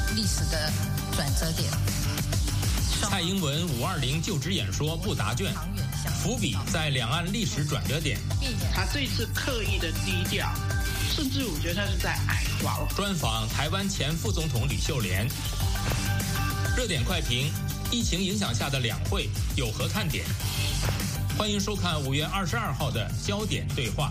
历史的转折点。 蔡英文520就职演说不答卷，伏笔在两岸历史转折点。 他这次刻意的低调，甚至我觉得他是在矮化。 专访台湾前副总统吕秀莲。热点快评：疫情影响下的两会有何看点？欢迎收看5月22号的焦点对话。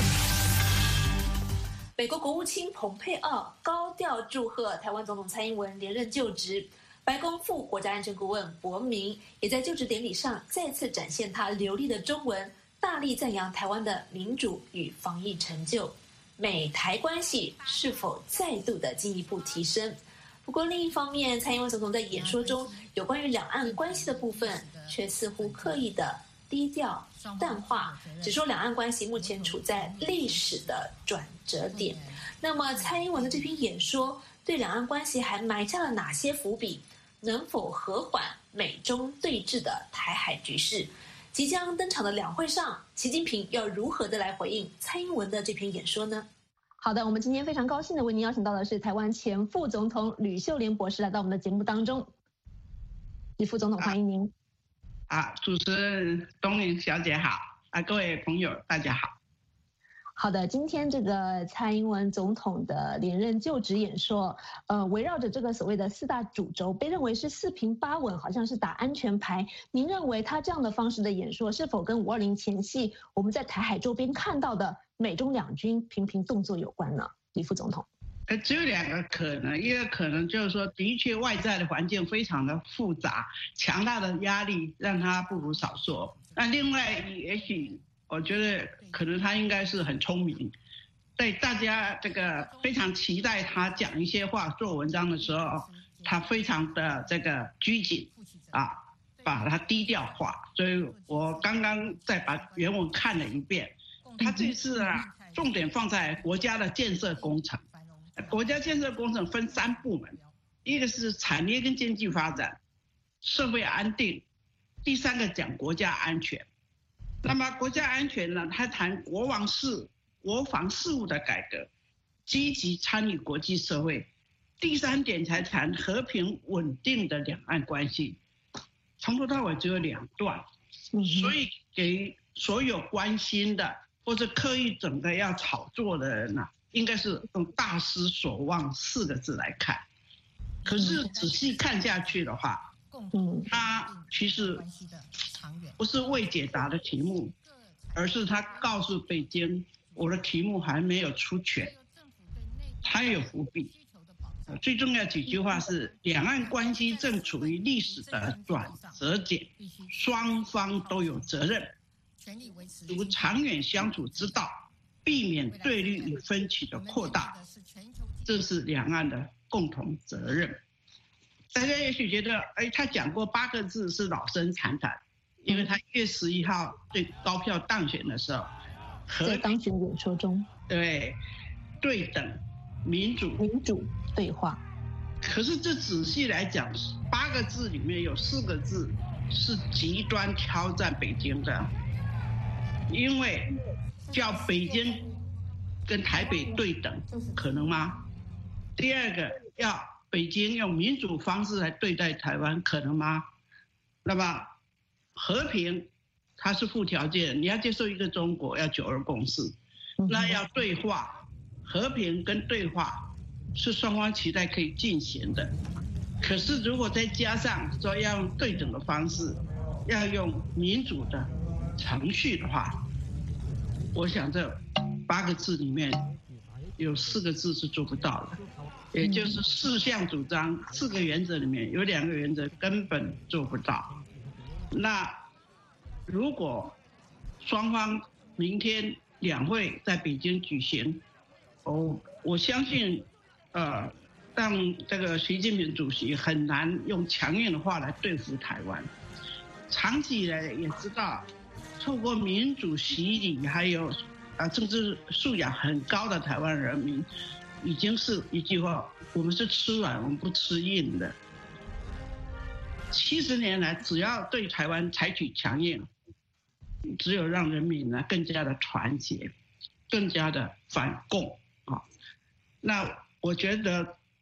美国国务卿蓬佩奥高调祝贺台湾总统蔡英文连任就职，白宫副国家安全顾问博明也在就职典礼上再次展现他流利的中文，大力赞扬台湾的民主与防疫成就，美台关系是否再度的进一步提升？不过另一方面，蔡英文总统在演说中有关于两岸关系的部分，却似乎刻意的低调淡化，只说两岸关系目前处在历史的转折点。那么蔡英文的这篇演说对两岸关系还埋下了哪些伏笔？能否和缓美中对峙的台海局势？即将登场的两会上，习近平要如何的来回应蔡英文的这篇演说呢？好的，我们今天非常高兴的为您邀请到的是台湾前副总统吕秀莲博士来到我们的节目当中。吕副总统，欢迎您。 主持人东林小姐好，各位朋友大家好。 好的，今天这个蔡英文总统的连任就职演说，围绕着这个所谓的4大主轴，被认为是4平8稳，好像是打安全牌。您认为他这样的方式的演说，是否跟520前夕我们在台海周边看到的美中两军频频动作有关呢？李副总统。 只有2个可能，一个可能就是说，的确外在的环境非常的复杂，强大的压力让他不如少说。那另外，也许我觉得可能他应该是很聪明，在大家这个非常期待他讲一些话、做文章的时候，他非常的这个拘谨把它低调化。所以我刚刚再把原文看了一遍，他这次重点放在国家的建设工程。国家建设工程分3部门，一个是产业跟经济发展，社会安定，第3个讲国家安全。那么国家安全呢，他谈国防事务的改革，积极参与国际社会。第3点才谈和平稳定的两岸关系。从头到尾只有2段，所以给所有关心的或者刻意整个要炒作的人呢，应该是用大失所望4个字来看。可是仔细看下去的话，他其实不是未解答的题目，而是他告诉北京，我的题目还没有出全，他有伏笔。最重要几句话是：两岸关系正处于历史的转折点，双方都有责任，如长远相处之道，避免对立与分歧的扩大，这是两岸的共同责任。大家也许觉得，他讲过8个字是老生常谈，因为他1月11号对高票当选的时候， 在当选演说中， 对等、民主对话。 可是这仔细来讲，8个字里面有4个字是极端挑战北京的，因为叫北京跟台北对等，可能吗？第2个，要北京用民主方式来对待台湾，可能吗？那么和平它是附条件，你要接受一个中国，要9·2共识，那要对话，和平跟对话是双方期待可以进行的。可是如果再加上说要用对等的方式，要用民主的程序的话，我想这8个字里面有4个字是做不到的，也就是4项主张4个原则里面有2个原则根本做不到。那如果双方明天两会在北京举行，我相信让这个习近平主席很难用强硬的话来对付台湾。长期以来也知道，透过民主洗礼，还有政治素养很高的台湾人民，已经是一句话：我们是吃软，我们不吃硬的。70年来，只要对台湾采取强硬，只有让人民呢更加的团结，更加的反共啊。那我觉得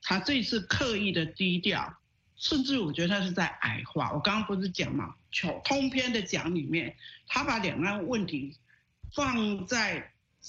他这次刻意的低调，甚至我觉得他是在矮化。我刚刚不是讲嘛，通篇的讲里面，他把两岸问题放在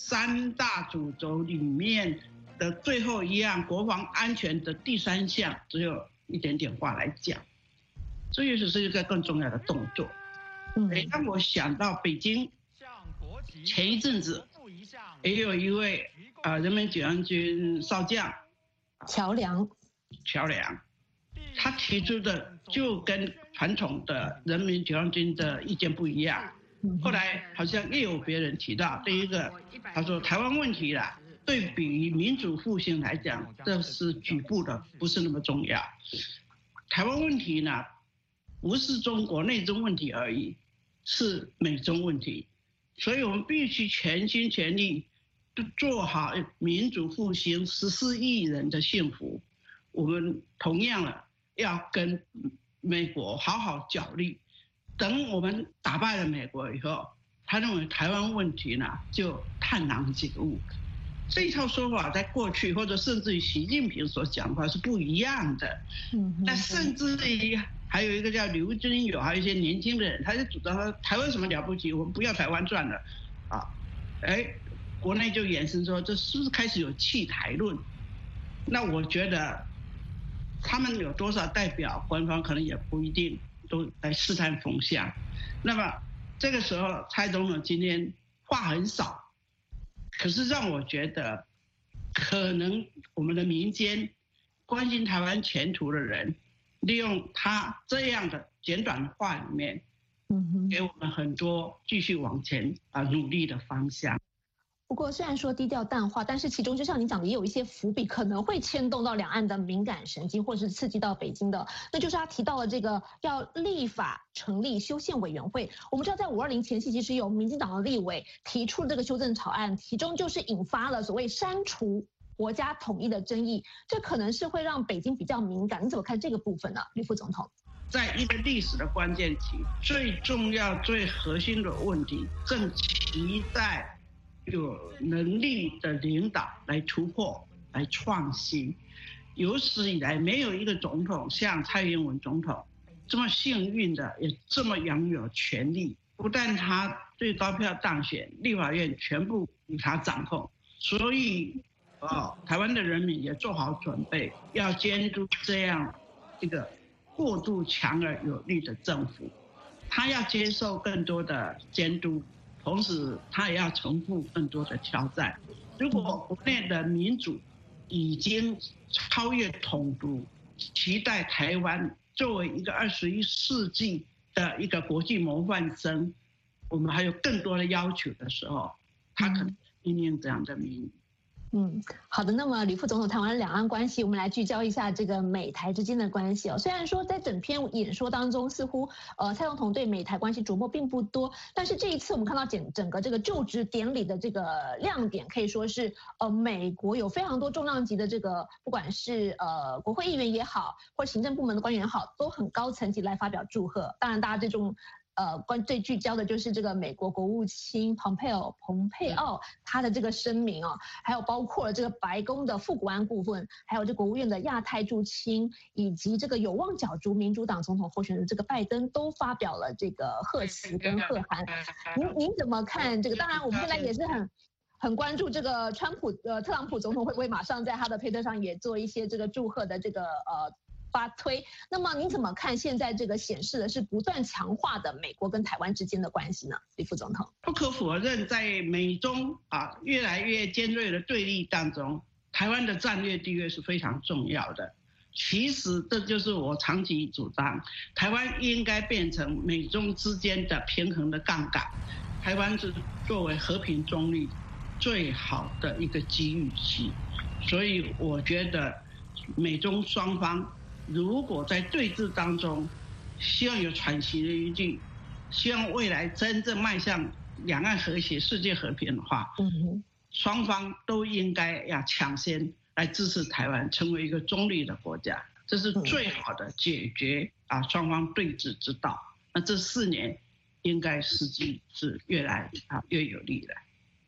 3大主轴里面的最后一样，国防安全的第3项，只有一点点话来讲，这也是一个更重要的动作。让我想到北京前一阵子也有一位人民解放军少将乔梁， 他提出的就跟传统的人民解放军的意见不一样。后来好像又有别人提到，第一个他说台湾问题啦，对比于民主复兴来讲，这是局部的，不是那么重要。台湾问题呢，不是中国内政问题而已，是美中问题，所以我们必须全心全力做好民主复兴14亿人的幸福。我们同样了要跟美国好好角力，等我们打败了美国以后，他认为台湾问题呢就探囊解物。这一套说法在过去或者甚至于习近平所讲的话是不一样的。那甚至于还有一个叫刘遵友，还有一些年轻的人，他就主张说台湾什么了不起，我们不要台湾算了啊。国内就衍生说这是不是开始有弃台论？那我觉得他们有多少代表，官方可能也不一定都来试探风向。那么这个时候蔡总统今天话很少，可是让我觉得可能我们的民间关心台湾前途的人，利用他这样的简短的话里面，给我们很多继续往前努力的方向。 不过虽然说低调淡化，但是其中就像你讲的，也有一些伏笔，可能会牵动到两岸的敏感神经，或是刺激到北京的。那就是他提到了这个要立法成立修宪委员会。我们知道在520前夕，其实有民进党的立委提出这个修正草案，其中就是引发了所谓删除国家统一的争议，这可能是会让北京比较敏感。你怎么看这个部分呢，吕副总统？ 在一个历史的关键期，最重要、最核心的问题，正期待有能力的领导来突破、来创新。有史以来，没有一个总统像蔡英文总统这么幸运的，也这么拥有权力。不但他最高票当选，立法院全部由他掌控，所以台湾的人民也做好准备，要监督这样一个过度强而有力的政府。他要接受更多的监督，同时他也要承负更多的挑战。如果国内的民主已经超越统独，期待台湾作为一个21世纪的一个国际模范生，我们还有更多的要求的时候，他可能因应这样的命运。 好的。那么吕副总统谈完两岸关系，我们来聚焦一下这个美台之间的关系。虽然说在整篇演说当中，似乎蔡总统对美台关系琢磨并不多，但是这一次我们看到整个这个就职典礼的这个亮点，可以说是美国有非常多重量级的这个，不管是国会议员也好，或行政部门的官员也好，都很高层级来发表祝贺。当然，大家最聚焦的就是这个美国国务卿蓬佩奥他的这个声明还有包括了这个白宫的副国安顾问，还有这国务院的亚太驻青，以及这个有望角逐民主党总统候选人这个拜登，都发表了这个贺词跟贺函。您怎么看这个？当然，我们现在也是很关注这个特朗普总统会不会马上在他的推特上也做一些这个祝贺的这个发推。那么您怎么看现在这个显示的是不断强化的美国跟台湾之间的关系呢？吕副总统， 不可否认，在美中越来越尖锐的对立当中，台湾的战略地位是非常重要的。其实这就是我长期主张，台湾应该变成美中之间的平衡的杠杆。台湾是作为和平中立最好的一个机遇期，所以我觉得美中双方如果在对峙当中希望有喘息的余地，希望未来真正迈向两岸和谐、世界和平的话，双方都应该要抢先来支持台湾成为一个中立的国家，这是最好的解决双方对峙之道。那这4年应该时机是越来越有利的。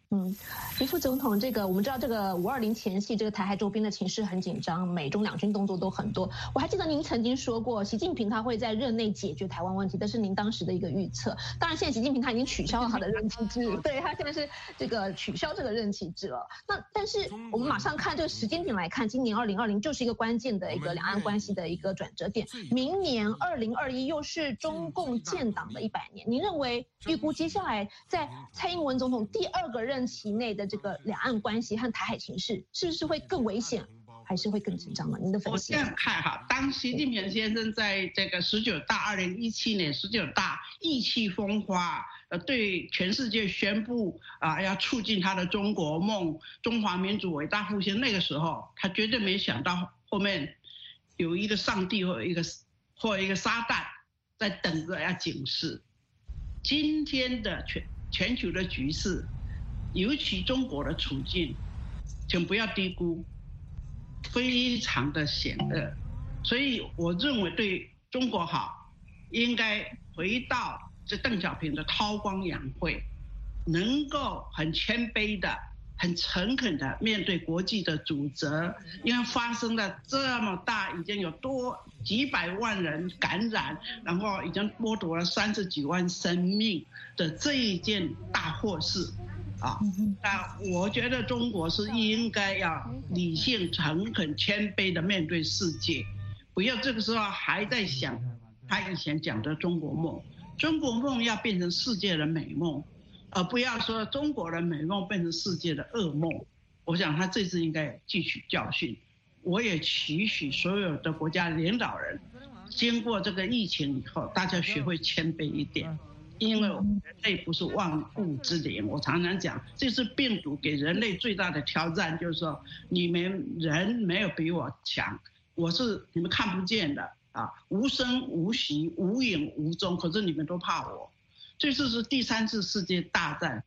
李副总统，我们知道520前夕，台海周边的情势很紧张，美中两军动作都很多。我还记得您曾经说过，习近平他会在任内解决台湾问题，这是您当时的一个预测。当然，现在习近平他已经取消了他的任期制，对他现在是取消这个任期制了。但是我们马上看这个时间点来看，今年2020就是一个关键的一个两岸关系的一个转折点。明年2021又是中共建党的100年，您认为预估接下来在蔡英文总统第2个任期内的这个两岸关系和台海情势，是不是会更危险，还是会更紧张呢？您的分析？ 我这样看哈，当习近平先生在这个19大2017年19大意气风发，对全世界宣布要促进他的中国梦、中华民族伟大复兴，那个时候他绝对没想到后面有一个上帝或一个撒旦在等着要警示。今天的全球的局势，尤其中国的处境，请不要低估，非常的险恶。所以我认为对中国好，应该回到这邓小平的韬光养晦，能够很谦卑的、很诚恳的面对国际的阻责，因为发生了这么大，已经有几百万人感染，然后已经剥夺了30几万生命的这一件大祸事。那我觉得中国是应该要理性、诚恳、谦卑的面对世界，不要这个时候还在想他以前讲的中国梦。中国梦要变成世界的美梦，而不要说中国的美梦变成世界的噩梦。我想他这次应该汲取教训。我也期许所有的国家领导人，经过这个疫情以后，大家学会谦卑一点。因为人类不是万物之灵，我常常讲，这次病毒给人类最大的挑战，就是说你们人没有比我强，我是你们看不见的无声无息、无影无踪，可是你们都怕我。这次是第3次世界大战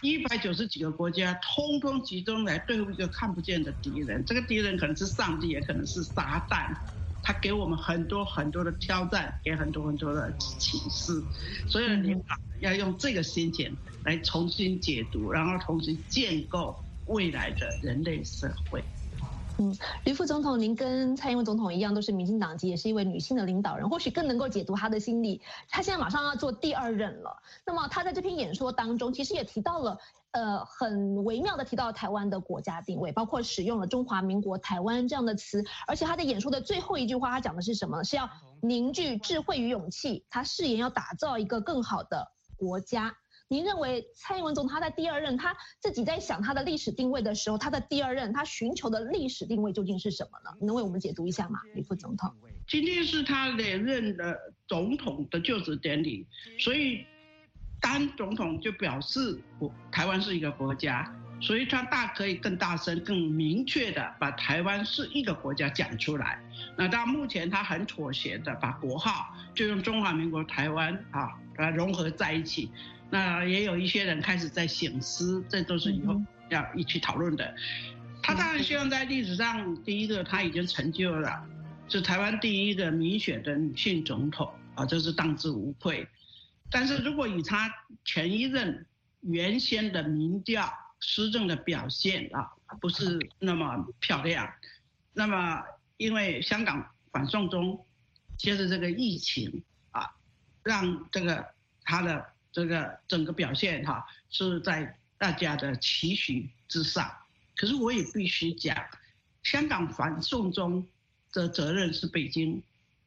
，190几个国家通通集中来对付一个看不见的敌人，这个敌人可能是上帝，也可能是撒旦。他给我们很多很多的挑战，给很多很多的启示，所以领导要用这个心情来重新解读，然后重新建构未来的人类社会。 吕副总统，您跟蔡英文总统一样，都是民进党籍，也是一位女性的领导人，或许更能够解读她的心理。她现在马上要做第2任了，那么她在这篇演说当中，其实也提到了很微妙的提到台湾的国家定位，包括使用了中华民国台湾这样的词，而且他在演说的最后一句话，他讲的是什么呢？是要凝聚智慧与勇气，他誓言要打造一个更好的国家。您认为蔡英文总统他在第2任，他自己在想他的历史定位的时候，他的第2任他寻求的历史定位究竟是什么呢？你能为我们解读一下吗，李副总统？ 今天是他连任的总统的就职典礼，所以当总统就表示台湾是一个国家，所以他可以更大声、更明确的把台湾是一个国家讲出来。那到目前他很妥协的把国号就用中华民国台湾把它融合在一起。那也有一些人开始在省思，这都是以后要一起讨论的。他当然希望在历史上第一个他已经成就了，是台湾第1个民选的女性总统这是当之无愧。但是如果以他前1任原先的民调施政的表现不是那么漂亮，那么因为香港反送中接着这个疫情让他的这个整个表现是在大家的期许之上。可是我也必须讲，香港反送中的责任是北京。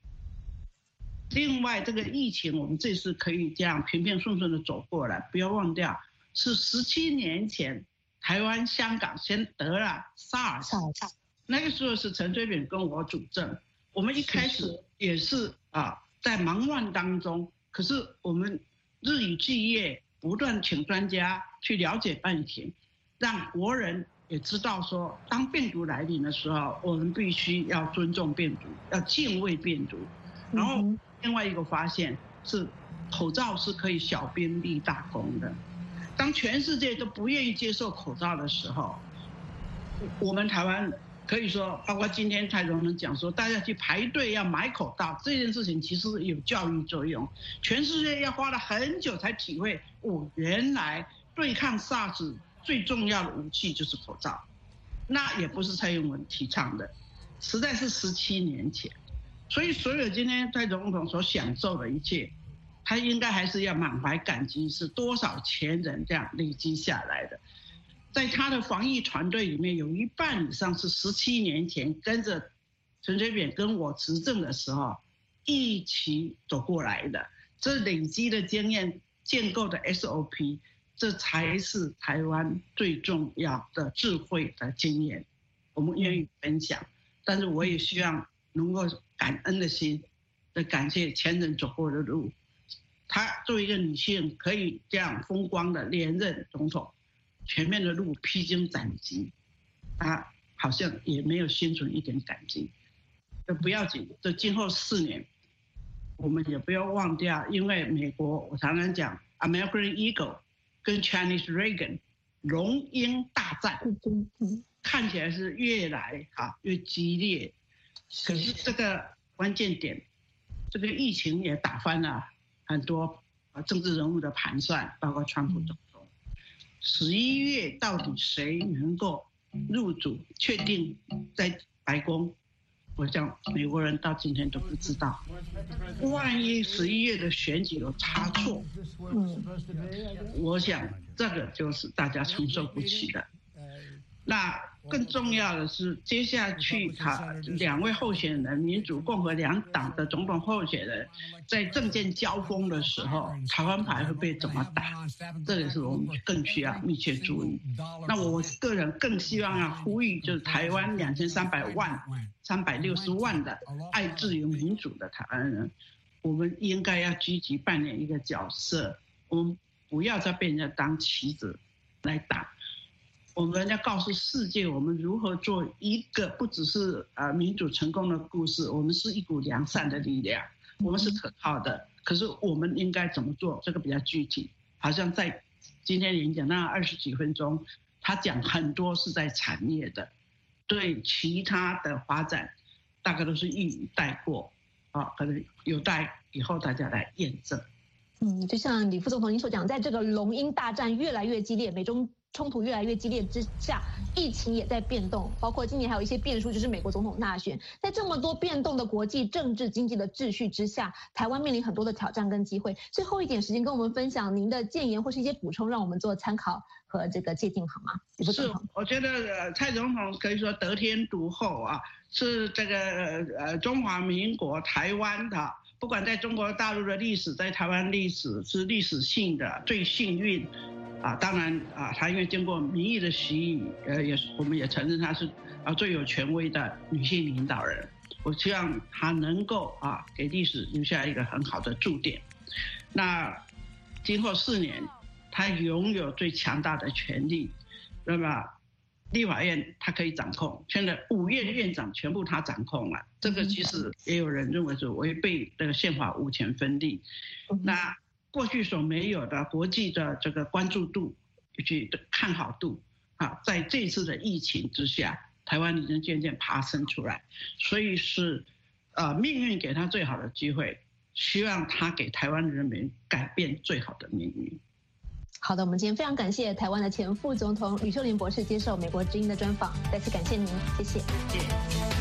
另外这个疫情我们这次可以这样平平顺顺的走过来，不要忘掉是17年前台湾香港先得了 SARS， 那个时候是陈水扁跟我主政，我们一开始也是在忙乱当中，可是我们日以继夜不断请专家去了解病情，让国人也知道说，当病毒来临的时候，我们必须要尊重病毒，要敬畏病毒。然后另外一个发现是，口罩是可以小兵立大功的。当全世界都不愿意接受口罩的时候，我们台湾可以说，包括今天蔡总统讲说，大家去排队要买口罩这件事情，其实有教育作用。全世界要花了很久才体会，原来对抗 SARS 最重要的武器就是口罩，那也不是蔡英文提倡的，实在是17年前。所以所有今天蔡总统所享受的一切，他应该还是要满怀感激，是多少前人这样累积下来的。在他的防疫团队里面，有一半以上是17年前跟着陈水扁跟我执政的时候一起走过来的，这累积的经验建构的 SOP， 这才是台湾最重要的智慧的经验，我们愿意分享。但是我也希望能够感恩的心的感谢前人走过的路。她作为一个女性，可以这样风光的连任总统，前面的路披荆斩棘，她好像也没有心存一点感激。这不要紧，这今后4年，我们也不要忘掉，因为美国我常常讲 American Eagle 跟 Chinese Dragon 龙鹰大战，看起来是越来越激烈，可是这个关键点，这个疫情也打翻了很多政治人物的盘算，包括川普总统。11月到底谁能够入主，确定在白宫？我想美国人到今天都不知道。万一11月的选举有差错，我想这个就是大家承受不起的。那更重要的是，接下去2位候选人，民主共和两党的总统候选人，在政见交锋的时候，台湾牌会被怎么打？这个是我们更需要密切注意。那我个人更希望要呼吁，就是台湾2300万、360万的爱自由民主的台湾人，我们应该要积极扮演一个角色，我们不要再被人家当棋子来打。我们要告诉世界，我们如何做一个不只是民主成功的故事，我们是一股良善的力量，我们是可靠的。可是我们应该怎么做？这个比较具体。好像在今天演讲那20几分钟，他讲很多是在产业的，对其他的发展大概都是一语带过可能有待以后大家来验证。 就像李副总统您所讲，在这个龙鹰大战越来越激烈，美中冲突越来越激烈之下，疫情也在变动，包括今年还有一些变数，就是美国总统大选。在这么多变动的国际政治经济的秩序之下，台湾面临很多的挑战跟机会。最后一点时间跟我们分享您的建言或是一些补充，让我们做参考和这个借鉴好吗？ 是，我觉得蔡总统可以说得天独厚是这个中华民国台湾的，不管在中国大陆的历史，在台湾历史是历史性的最幸运。当然她因为经过民意的洗礼，我们也承认她是最有权威的女性领导人。我希望她能够给历史留下一个很好的注点。那今后4年，她拥有最强大的权力，那么立法院她可以掌控，现在5院院长全部她掌控了，这个其实也有人认为是违背这个宪法5权分立。那过去所没有的国际的这个关注度以及看好度在这次的疫情之下，台湾已经渐渐爬升出来，所以是命运给他最好的机会，希望他给台湾人民改变最好的命运。 好的，我们今天非常感谢台湾的前副总统吕秀莲博士接受美国之音的专访，再次感谢您，谢谢。 谢谢。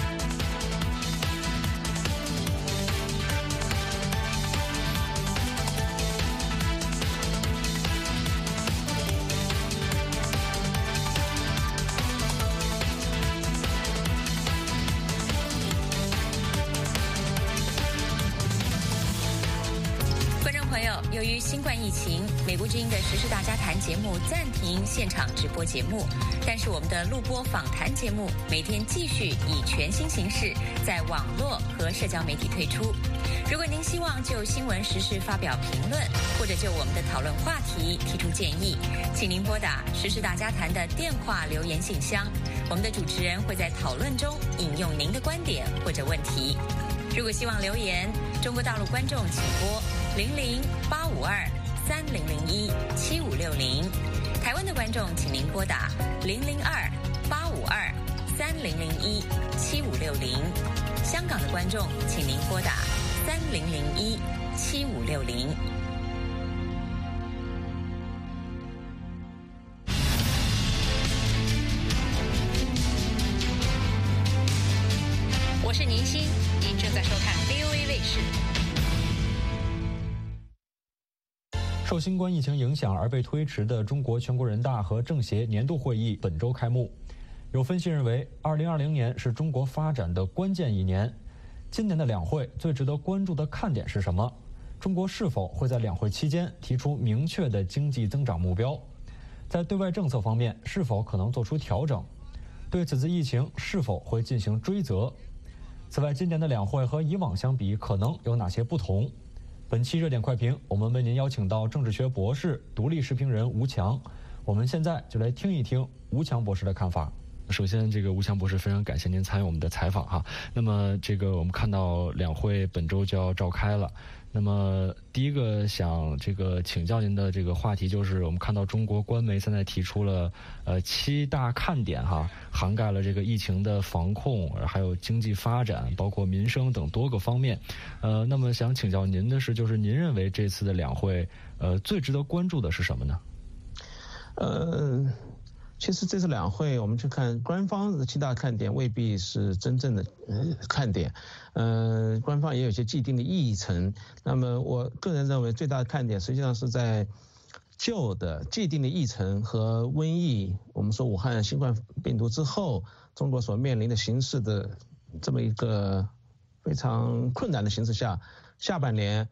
由于新冠疫情，美国之音的时事大家谈节目暂停现场直播节目，但是我们的录播访谈节目每天继续以全新形式在网络和社交媒体推出。如果您希望就新闻时事发表评论，或者就我们的讨论话题提出建议，请您拨打时事大家谈的电话留言信箱，我们的主持人会在讨论中引用您的观点或者问题。如果希望留言，中国大陆观众请拨00-852-3001-7560，台湾的观众请您拨打002-852-3001-7560，香港的观众请您拨打3001-7560。 受新冠疫情影响而被推迟的中国全国人大和政协年度会议本周开幕。有分析认为，2020年是中国发展的关键一年。今年的两会最值得关注的看点是什么？中国是否会在两会期间提出明确的经济增长目标？在对外政策方面，是否可能做出调整？对此次疫情是否会进行追责？此外，今年的两会和以往相比，可能有哪些不同？本期热点快评，我们为您邀请到政治学博士、独立时评人吴强。我们现在就来听一听吴强博士的看法。首先，吴强博士非常感谢您参与我们的采访哈。那么，我们看到两会本周就要召开了。那么，第一个想请教您的话题就是，我们看到中国官媒现在提出了7大看点哈，涵盖了疫情的防控，还有经济发展，包括民生等多个方面。那么想请教您的是，就是您认为这次的两会最值得关注的是什么呢？ 其实这次两会，我们去看官方的7大看点，未必是真正的看点。官方也有一些既定的议程。那么我个人认为，最大的看点实际上是在旧的既定的议程和瘟疫，我们说武汉新冠病毒之后，中国所面临的形势的这么一个非常困难的形势下，下半年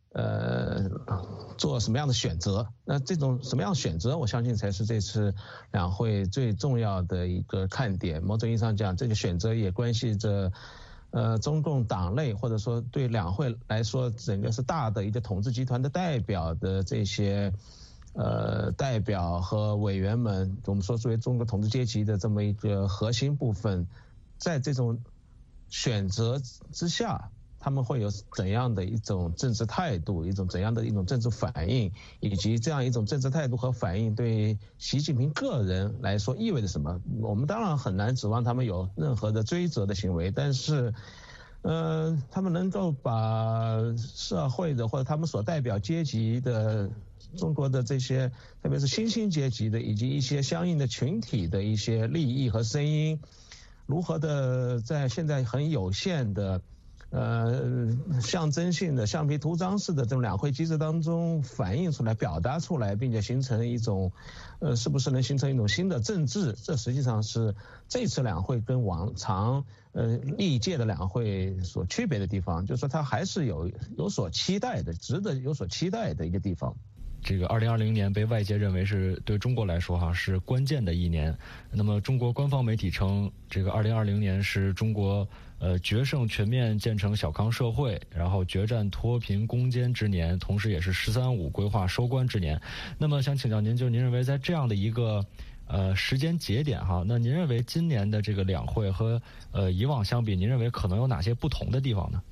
做什么样的选择？那这种什么样的选择，我相信才是这次两会最重要的一个看点。某种意义上讲，这个选择也关系着中共党内或者说对两会来说，整个是大的一个统治集团的代表的这些代表和委员们，我们说作为中国统治阶级的这么一个核心部分，在这种选择之下，他们会有怎样的一种政治态度，怎样的一种政治反应，以及这样一种政治态度和反应对习近平个人来说意味着什么？我们当然很难指望他们有任何的追责的行为，但是他们能够把社会的或者他们所代表阶级的中国的这些，特别是新兴阶级的以及一些相应的群体的一些利益和声音，如何的在现在很有限的象征性的橡皮图章式的这种两会机制当中反映出来、表达出来，并且形成一种是不是能形成一种新的政治？这实际上是这次两会跟往常历届的两会所区别的地方，就是说它还是有所期待的，值得有所期待的一个地方。 2020年被外界认为是对中国来说是关键的一年。那么中国官方媒体称2020年是中国决胜全面建成小康社会，然后决战脱贫攻坚之年，同时也是“15规划收官之年。那么想请教您，就是您认为在这样的一个时间节点哈，那您认为今年的这个两会和以往相比，您认为可能有哪些不同的地方呢？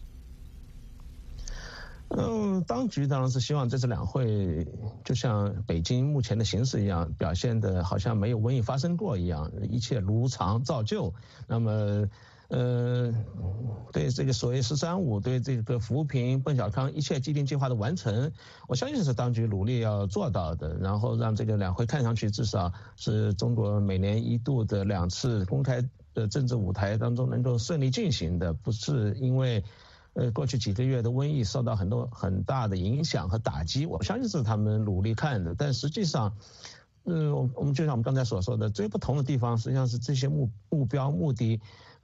当局当然是希望这次两会就像北京目前的形势一样，表现的好像没有瘟疫发生过一样，一切如常照旧。那么对这个所谓“15”，对这个扶贫、奔小康一切既定计划的完成，我相信是当局努力要做到的，然后让这个两会看上去至少是中国每年一度的2次公开的政治舞台当中能够顺利进行的，不是因为过去几个月的瘟疫受到很大的影响和打击，我相信是他们努力看的。但实际上，我们就像我们刚才所说的，最不同的地方实际上是这些目标目的，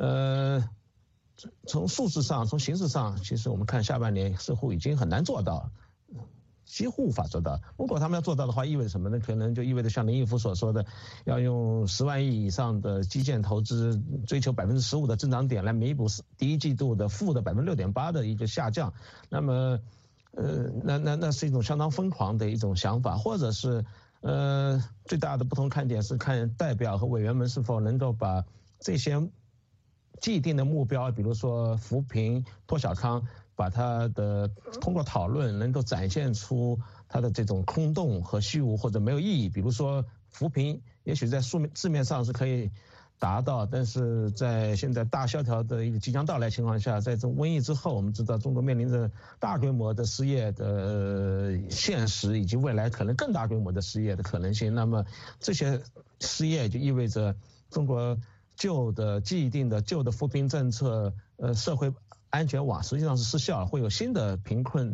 从数字上、从形式上，其实我们看下半年似乎已经很难做到，几乎无法做到。如果他们要做到的话，意味着什么呢？可能就意味着像林毅夫所说的，要用10万亿以上的基建投资，追求15%的增长点来弥补第一季度的负的6.8%的一个下降。那么，那是一种相当疯狂的一种想法，或者是最大的不同看点是看代表和委员们是否能够把这些既定的目标，比如说扶贫、脱小康，把它的通过讨论能够展现出它的这种空洞和虚无或者没有意义。比如说扶贫，也许在字面上是可以达到，但是在现在大萧条的一个即将到来情况下，在这种瘟疫之后，我们知道中国面临着大规模的失业的现实，以及未来可能更大规模的失业的可能性。那么这些失业就意味着中国既定的旧的扶贫政策，社会安全网实际上是失效了，会有新的贫困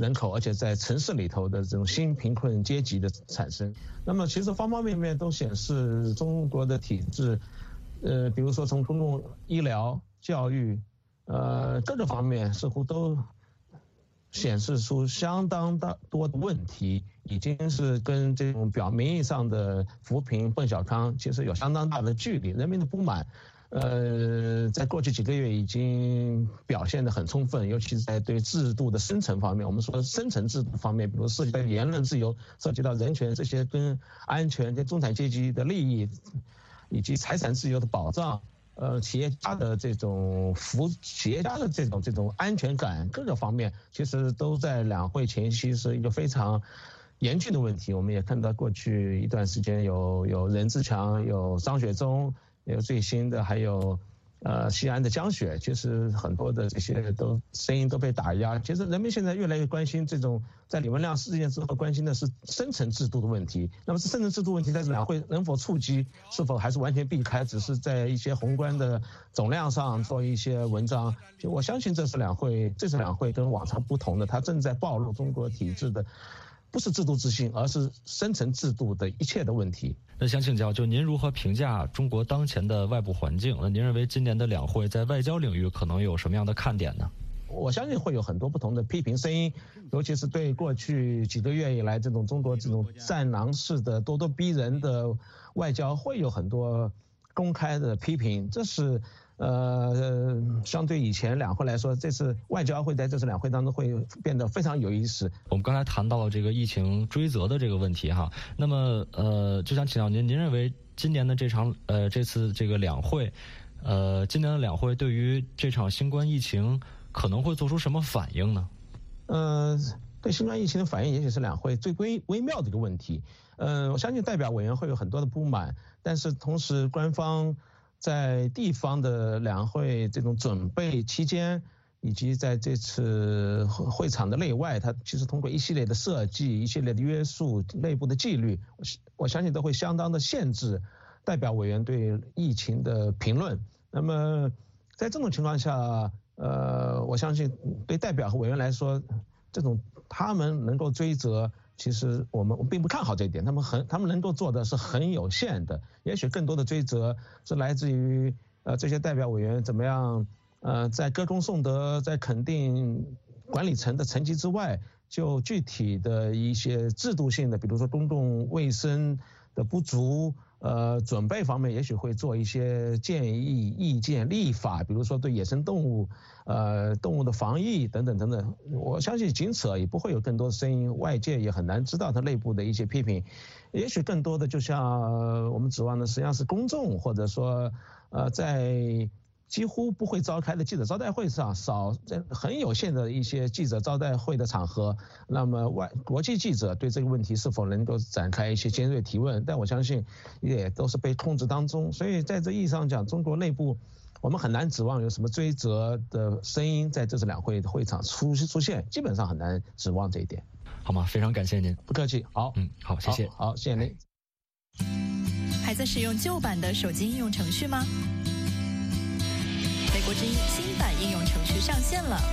人口，而且在城市里头的这种新贫困阶级的产生。那么其实方方面面都显示中国的体制，比如说从公共医疗、教育，各个方面似乎都显示出相当多的问题，已经是跟这种名义上的扶贫奔小康其实有相当大的距离。人民的不满，在过去几个月已经表现得很充分，尤其是在对制度的深层方面，我们说深层制度方面，比如涉及到言论自由、涉及到人权这些跟安全、跟中产阶级的利益以及财产自由的保障。企业家的这种这种安全感，各个方面其实都在两会前夕是一个非常严峻的问题。我们也看到过去一段时间有任志强，有张雪忠，有最新的还有西安的江雪，其实很多的这些声音都被打压。其实人们现在越来越关心这种在李文亮事件之后关心的是深层制度的问题。那么是深层制度问题在两会能否触及，是否还是完全避开，只是在一些宏观的总量上做一些文章。就我相信这次两会跟往常不同的，它正在暴露中国体制的不是制度自信，而是深层制度的一切的问题。 那想请教，就您如何评价中国当前的外部环境？那您认为今年的两会在外交领域可能有什么样的看点呢？ 我相信会有很多不同的批评声音，尤其是对过去几个月以来这种中国这种战狼式的咄咄逼人的外交会有很多公开的批评。这是相对以前两会来说，这次外交会在这次两会当中会变得非常有意思。 我们刚才谈到了这个疫情追责的这个问题哈，那么就想请教您认为今年的这次这个两会，今年的两会对于这场新冠疫情可能会做出什么反应呢？ 对新冠疫情的反应，也许是两会最微妙的一个问题。我相信代表委员会有很多的不满，但是同时官方在地方的两会这种准备期间，以及在这次会场的内外，它其实通过一系列的设计、一系列的约束、内部的纪律，我相信都会相当的限制代表委员对疫情的评论。那么在这种情况下，我相信对代表和委员来说，这种他们能够追责，其实我们并不看好这一点。他们能够做的是很有限的，也许更多的追责是来自于这些代表委员怎么样在歌功颂德，在肯定管理层的成绩之外，就具体的一些制度性的，比如说公共卫生的不足。准备方面也许会做一些建议、意见、立法，比如说对野生动物的防疫等等等等。我相信仅此而已，不会有更多的声音，外界也很难知道它内部的一些批评。也许更多的就像我们指望的实际上是公众，或者说在几乎不会召开的记者招待会上，在很有限的一些记者招待会的场合，那么国际记者对这个问题是否能够展开一些尖锐提问，但我相信也都是被控制当中。所以在这意义上讲，中国内部我们很难指望有什么追责的声音在这次两会的会场出现，基本上很难指望这一点。 好吗？非常感谢您。 不客气。好， 好，谢谢。 好，谢谢您。 还在使用旧版的手机应用程序吗？美国之音新版应用程序上线了，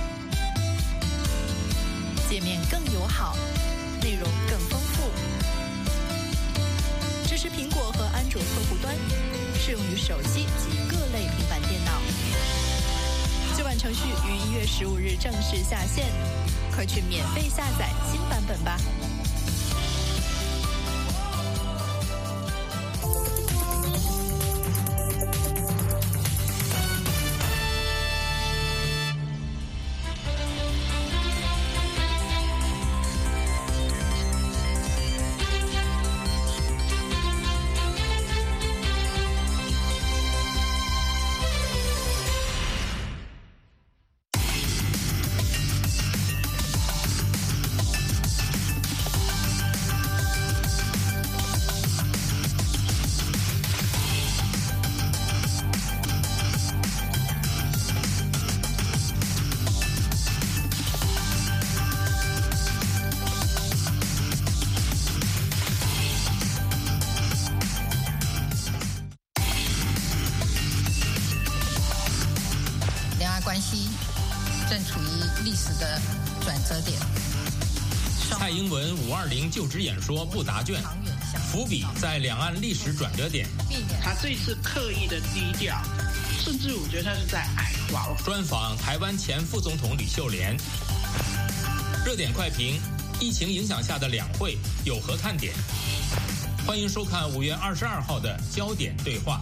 界面更友好，内容更丰富，支持苹果和安卓客户端，适用于手机及各类平板电脑。旧版程序于1月15日正式下线，快去免费下载新版本吧。 关系正处于历史的转折点。 蔡英文520就职演说不答卷，伏笔在两岸历史转折点。 他这次刻意的低调，甚至我觉得他是在矮化。 专访台湾前副总统吕秀莲。热点快评：疫情影响下的两会有何看点？欢迎收看5月22号的焦点对话。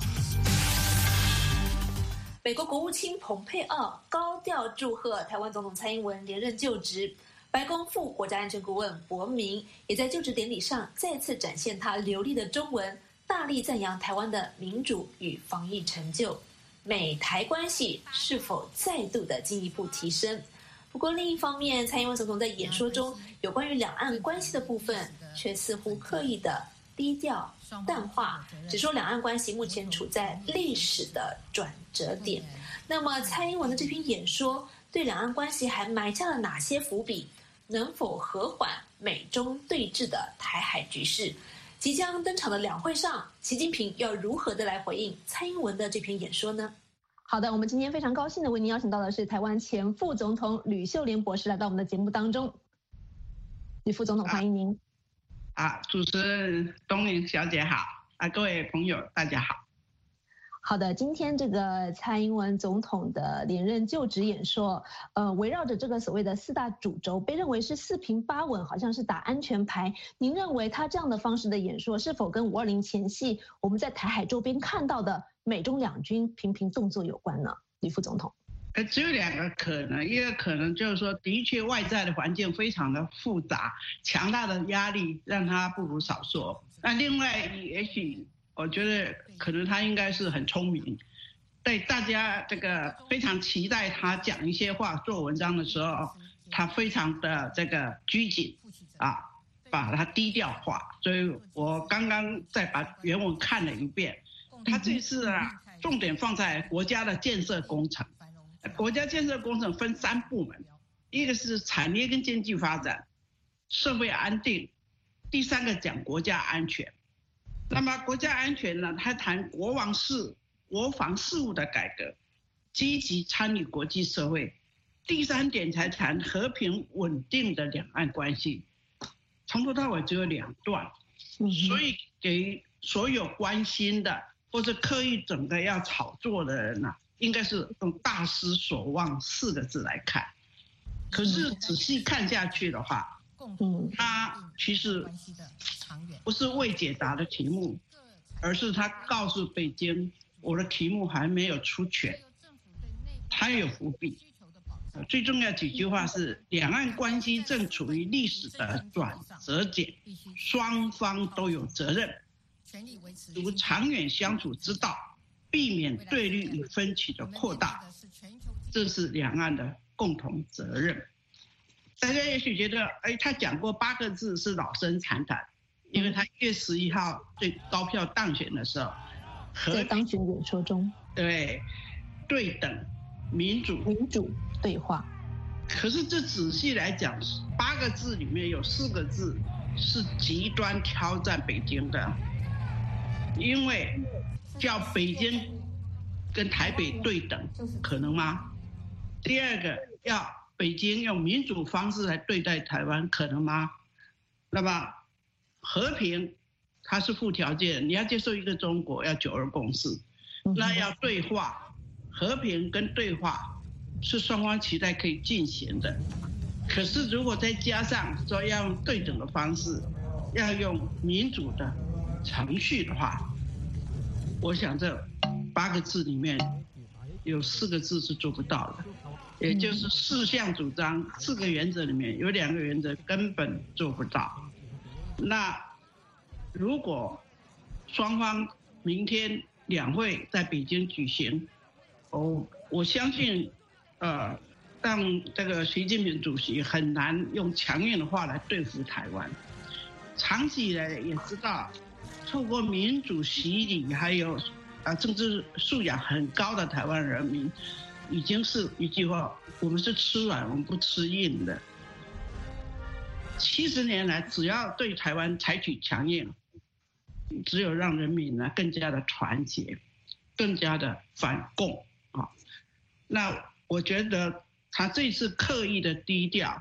美国国务卿蓬佩奥高调祝贺台湾总统蔡英文连任就职，白宫副国家安全顾问博明也在就职典礼上再次展现他流利的中文，大力赞扬台湾的民主与防疫成就。美台关系是否再度的进一步提升？不过另一方面，蔡英文总统在演说中有关于两岸关系的部分，却似乎刻意的低调淡化，只说两岸关系目前处在历史的转折点。那么蔡英文的这篇演说对两岸关系还埋下了哪些伏笔？能否和缓美中对峙的台海局势？即将登场的两会上，习近平要如何的来回应蔡英文的这篇演说呢？ 好的，我们今天非常高兴的为您邀请到的是台湾前副总统吕秀莲博士来到我们的节目当中。吕副总统，欢迎您。 主持人东玲小姐好，各位朋友大家好。 好的，今天这个蔡英文总统的连任就职演说，围绕着这个所谓的4大主轴，被认为是4平8稳，好像是打安全牌。您认为他这样的方式的演说，是否跟520前夕我们在台海周边看到的美中两军频频动作有关呢？吕副总统。 只有2个可能，一个可能就是说，的确外在的环境非常的复杂，强大的压力让他不如少说。那另外，也许我觉得可能他应该是很聪明，对大家这个非常期待他讲一些话、做文章的时候，他非常的这个拘谨把它低调化。所以我刚刚再把原文看了一遍，他这次重点放在国家的建设工程。国家建设工程分3部门，一个是产业跟经济发展、社会安定，第3个讲国家安全。那么国家安全呢，他谈国防事务的改革，积极参与国际社会。第3点才谈和平稳定的两岸关系。从头到尾只有2段，所以给所有关心的或者刻意整个要炒作的人呢，应该是用大失所望4个字来看。可是仔细看下去的话，他其实不是未解答的题目，而是他告诉北京，我的题目还没有出全，他有伏笔。最重要几句话是：两岸关系正处于历史的转折点，双方都有责任，如长远相处之道，避免对立与分歧的扩大，这是两岸的共同责任。大家也许觉得，他讲过8个字是老生常谈，因为他1月11号最高票当选的时候， 在当选演说中， 对等、民主对话。 可是这仔细来讲，8个字里面有4个字是极端挑战北京的，因为叫北京跟台北对等，可能吗？第2个，要北京用民主方式来对待台湾，可能吗？那么和平它是附条件，你要接受一个中国，要9·2共识，那要对话，和平跟对话是双方期待可以进行的。可是如果再加上说要用对等的方式，要用民主的程序的话，我想这8个字里面有4个字是做不到的，也就是4项主张4个原则里面有2个原则根本做不到。那如果双方明天两会在北京举行，我相信让这个习近平主席很难用强硬的话来对付台湾。长期以来也知道，透过民主洗礼，还有政治素养很高的台湾人民，已经是一句话：我们是吃软，我们不吃硬的。70年来，只要对台湾采取强硬，只有让人民呢更加的团结，更加的反共啊。那我觉得他这次刻意的低调，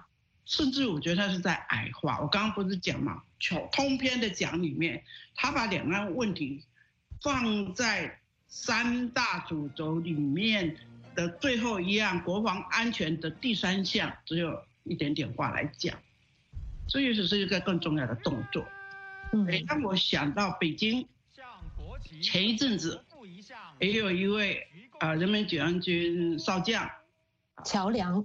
甚至我觉得他是在矮化。我刚刚不是讲嘛，通篇的讲里面，他把两岸问题放在3大主轴里面的最后一样，国防安全的第3项，只有一点点话来讲，这也是一个更重要的动作。让我想到北京前一阵子也有一位人民解放军少将乔梁，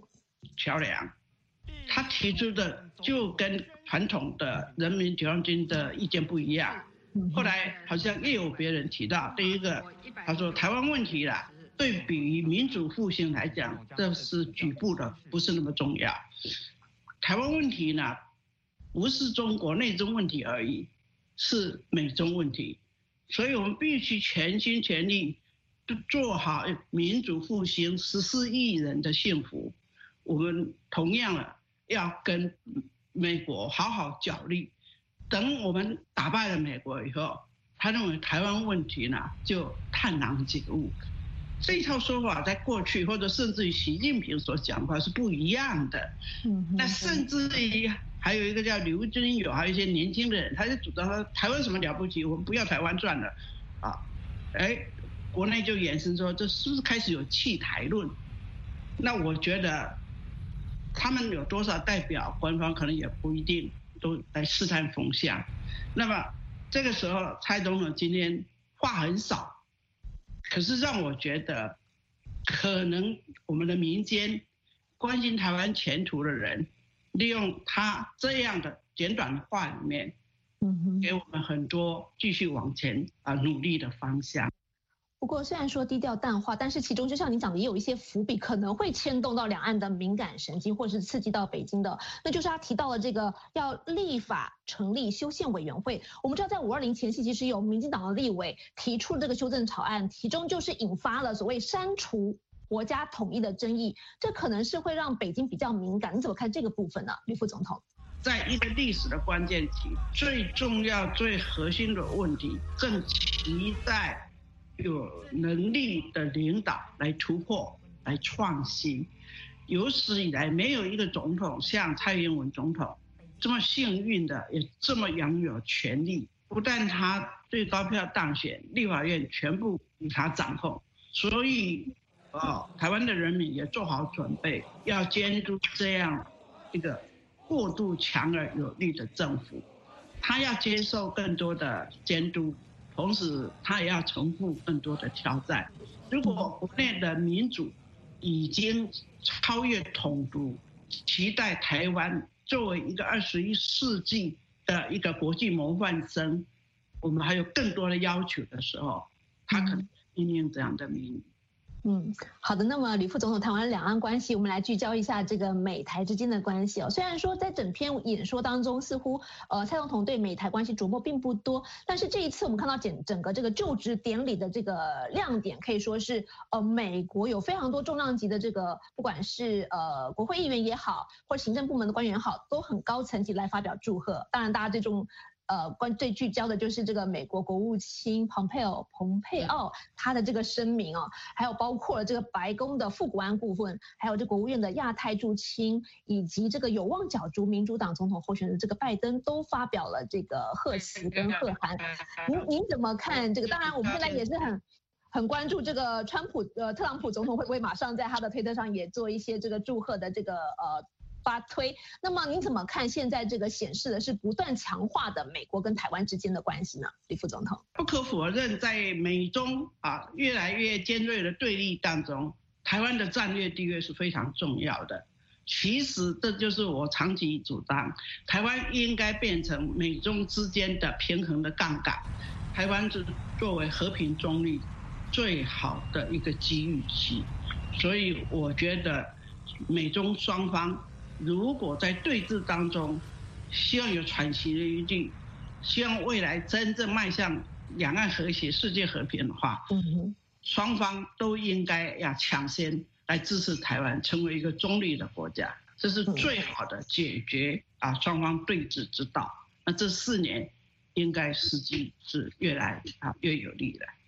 他提出的就跟传统的人民解放军的意见不一样。后来好像又有别人提到，第一个他说台湾问题啦，对比于民主复兴来讲，这是局部的，不是那么重要。台湾问题呢，不是中国内政问题而已，是美中问题，所以我们必须全心全力做好民主复兴14亿人的幸福。我们同样的要跟美国好好角力，等我们打败了美国以后，他认为台湾问题呢就探囊解悟。这一套说法在过去或者甚至于习近平所讲的话是不一样的。那甚至于还有一个叫刘遵友，还有一些年轻的人，他就主张说台湾什么了不起，我们不要台湾算了啊。国内就衍生说这是不是开始有弃台论？那我觉得他们有多少代表，官方可能也不一定都来试探风向。那么这个时候蔡总统今天话很少，可是让我觉得可能我们的民间关心台湾前途的人，利用他这样的简短的话里面，给我们很多继续往前努力的方向。 不过虽然说低调淡化，但是其中就像你讲的，也有一些伏笔，可能会牵动到两岸的敏感神经，或是刺激到北京的。那就是他提到了这个要立法成立修宪委员会。我们知道在520前夕，其实有民进党的立委提出这个修正草案，其中就是引发了所谓删除国家统一的争议，这可能是会让北京比较敏感。你怎么看这个部分呢，吕副总统？ 在一个历史的关键期，最重要、最核心的问题，正期待有能力的领导来突破、来创新。有史以来没有一个总统像蔡英文总统这么幸运的，也这么拥有权力。不但他最高票当选，立法院全部由他掌控，所以台湾的人民也做好准备，要监督这样一个过度强而有力的政府。他要接受更多的监督，同时他也要承负更多的挑战。如果国内的民主已经超越统独，期待台湾作为一个21世纪的一个国际模范生，我们还有更多的要求的时候，他可能因应这样的命运。 好的。那么吕副总统谈完两岸关系，我们来聚焦一下这个美台之间的关系。虽然说在整篇演说当中，似乎蔡总统对美台关系琢磨并不多，但是这一次我们看到整个这个就职典礼的这个亮点，可以说是美国有非常多重量级的这个，不管是国会议员也好，或者行政部门的官员也好，都很高层级来发表祝贺。当然，大家最聚焦的就是这个美国国务卿蓬佩奥他的这个声明还有包括了这个白宫的副国安顾问，还有这国务院的亚太驻青，以及这个有望角逐民主党总统候选人这个拜登都发表了这个贺词跟贺函。您怎么看这个？当然，我们现在也是很关注这个特朗普总统会不会马上在他的推特上也做一些这个祝贺的这个发推。那么您怎么看现在这个显示的是不断强化的美国跟台湾之间的关系呢？李副总统， 不可否认，在美中越来越尖锐的对立当中，台湾的战略地位是非常重要的。其实这就是我长期主张，台湾应该变成美中之间的平衡的杠杆。台湾是作为和平中立最好的一个机遇期，所以我觉得美中双方如果在对峙当中希望有喘息的余地，希望未来真正迈向两岸和谐、世界和平的话，双方都应该要抢先来支持台湾成为一个中立的国家，这是最好的解决双方对峙之道。那这4年应该时机是越来越有利的。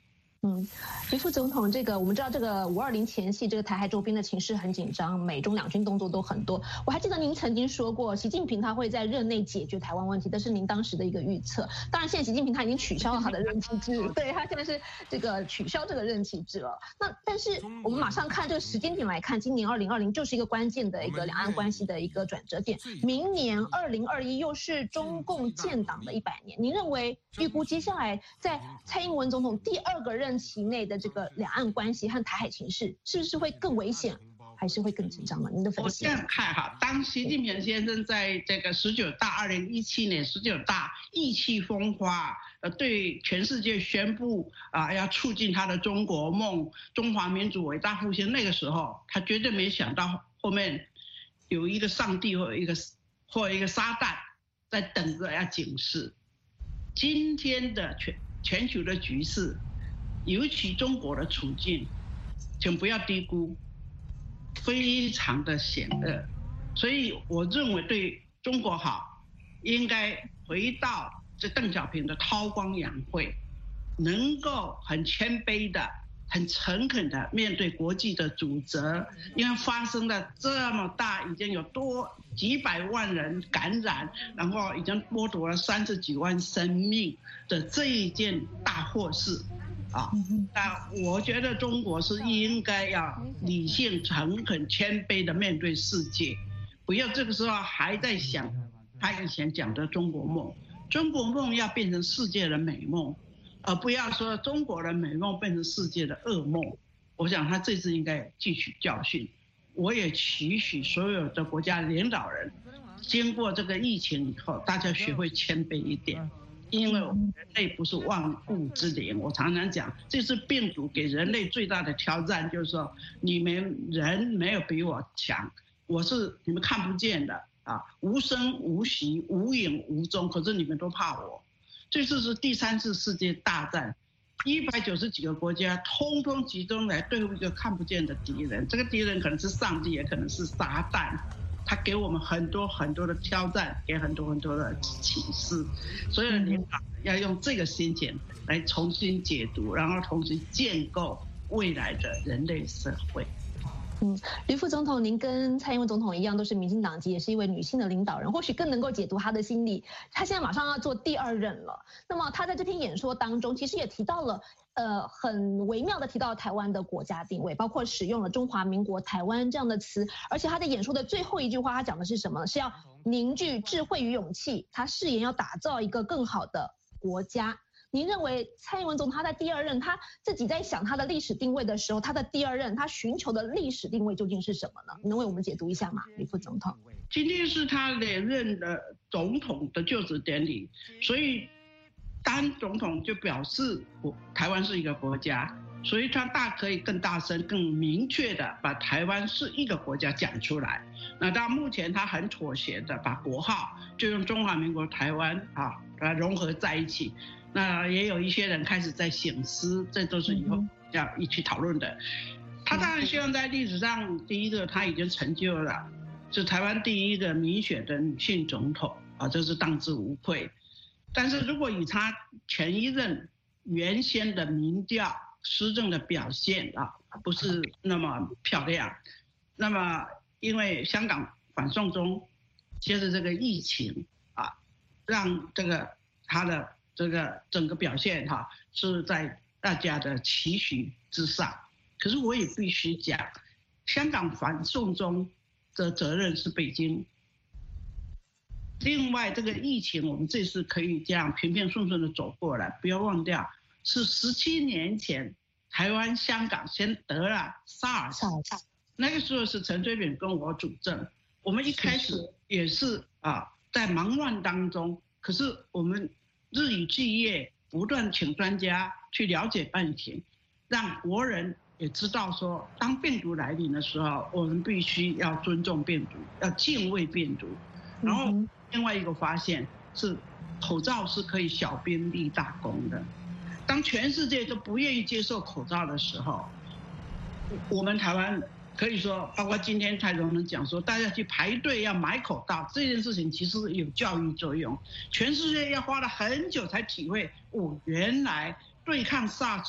李副总统，我们知道520前夕，台海周边的情势很紧张，美中两军动作都很多。我还记得您曾经说过，习近平他会在任内解决台湾问题，这是您当时的一个预测。当然，现在习近平他已经取消了他的任期制，对他现在是取消这个任期制了。但是我们马上看这个时间点来看，今年2020就是一个关键的一个两岸关系的一个转折点。明年2021又是中共建党的100年，您认为预估接下来在蔡英文总统第2个任期内的这个两岸关系和台海情势，是不是会更危险，还是会更紧张呢？您的分析？ 我这样看哈，当习近平先生在这个19大2017年19大意气风发，对全世界宣布要促进他的中国梦、中华民族伟大复兴，那个时候他绝对没想到后面有一个上帝或一个撒旦在等着要警示。今天的全球的局势，尤其中国的处境，请不要低估，非常的险恶。所以我认为对中国好，应该回到这邓小平的韬光养晦，能够很谦卑的、很诚恳的面对国际的阻责，因为发生了这么大，已经有几百万人感染，然后已经剥夺了30几万生命的这一件大祸事。那我觉得中国是应该要理性、诚恳、谦卑的面对世界，不要这个时候还在想他以前讲的中国梦。中国梦要变成世界的美梦，而不要说中国的美梦变成世界的噩梦。我想他这次应该汲取教训。我也期许所有的国家领导人，经过这个疫情以后，大家学会谦卑一点。因为人类不是万物之灵，我常常讲，这次病毒给人类最大的挑战，就是说你们人没有比我强，我是你们看不见的无声无息、无影无踪，可是你们都怕我。这次是第3次世界大战，190几个国家通通集中来对付一个看不见的敌人，这个敌人可能是上帝，也可能是撒旦。他给我们很多很多的挑战，给很多很多的启示，所以领导要用这个心情来重新解读，然后重新建构未来的人类社会。 吕副总统，您跟蔡英文总统一样，都是民进党籍，也是一位女性的领导人，或许更能够解读她的心理。她现在马上要做第2任了，那么她在这篇演说当中，其实也提到了，很微妙的提到台湾的国家定位，包括使用了中华民国台湾这样的词，而且她在演说的最后一句话，她讲的是什么？是要凝聚智慧与勇气，她誓言要打造一个更好的国家。您认为蔡英文总统他在第2任，他自己在想他的历史定位的时候，他的第2任他寻求的历史定位究竟是什么呢？能为我们解读一下吗，李副总统？ 今天是他连任的总统的就职典礼，所以当总统就表示台湾是一个国家，所以他可以更大声、更明确的把台湾是一个国家讲出来。那到目前他很妥协的把国号就用中华民国台湾把它融合在一起。那也有一些人开始在省思，这都是以后要一起讨论的。他当然希望在历史上，第一个他已经成就了，是台湾第1个民选的女性总统这是当之无愧。但是如果以他前1任原先的民调施政的表现不是那么漂亮，那么因为香港反送中，接着这个疫情让他的这个整个表现是在大家的期许之上。可是我也必须讲，香港反送中的责任是北京。另外这个疫情我们这次可以这样平平顺顺的走过来，不要忘掉是17年前台湾香港先得了 SARS， 那个时候是陈水扁跟我主政，我们一开始也是在忙乱当中，可是我们日以继夜不断请专家去了解病情，让国人也知道说，当病毒来临的时候，我们必须要尊重病毒，要敬畏病毒。然后另外一个发现是，口罩是可以小兵立大功的。当全世界都不愿意接受口罩的时候，我们台湾可以说，包括今天蔡总统讲说，大家去排队要买口罩这件事情，其实有教育作用。全世界要花了很久才体会，原来对抗 SARS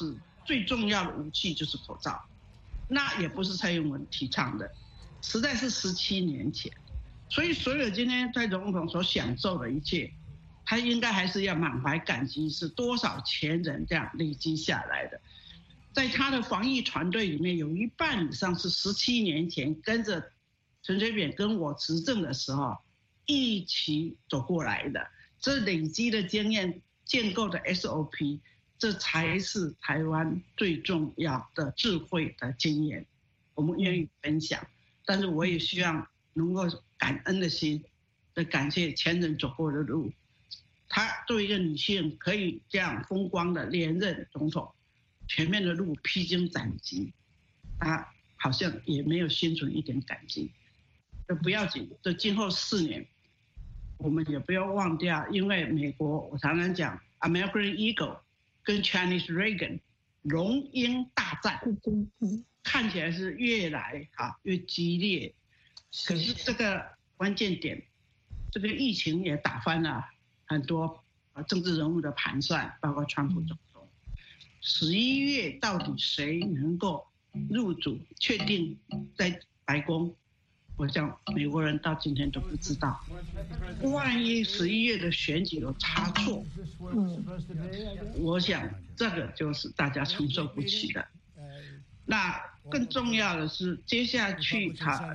最重要的武器就是口罩，那也不是蔡英文提倡的，实在是17年前。所以所有今天蔡总统所享受的一切，他应该还是要满怀感激，是多少前人这样累积下来的。在他的防疫团队里面，有一半以上是17年前跟着陈水扁跟我执政的时候一起走过来的，这累积的经验建构的 SOP， 这才是台湾最重要的智慧的经验，我们愿意分享。但是我也希望能够感恩的心的感谢前人走过的路。她作为一个女性，可以这样风光的连任总统，前面的路披荆斩棘，她好像也没有心存一点感激。这不要紧，这今后4年，我们也不要忘掉，因为美国我常常讲 American Eagle 跟 Chinese Dragon 龙鹰大战，看起来是越来越激烈。可是这个关键点，这个疫情也打翻了很多政治人物的盘算，包括川普总统。11月到底谁能够入主，确定在白宫，我想美国人到今天都不知道。万一11月的选举有差错，我想这个就是大家承受不起的。那更重要的是，接下去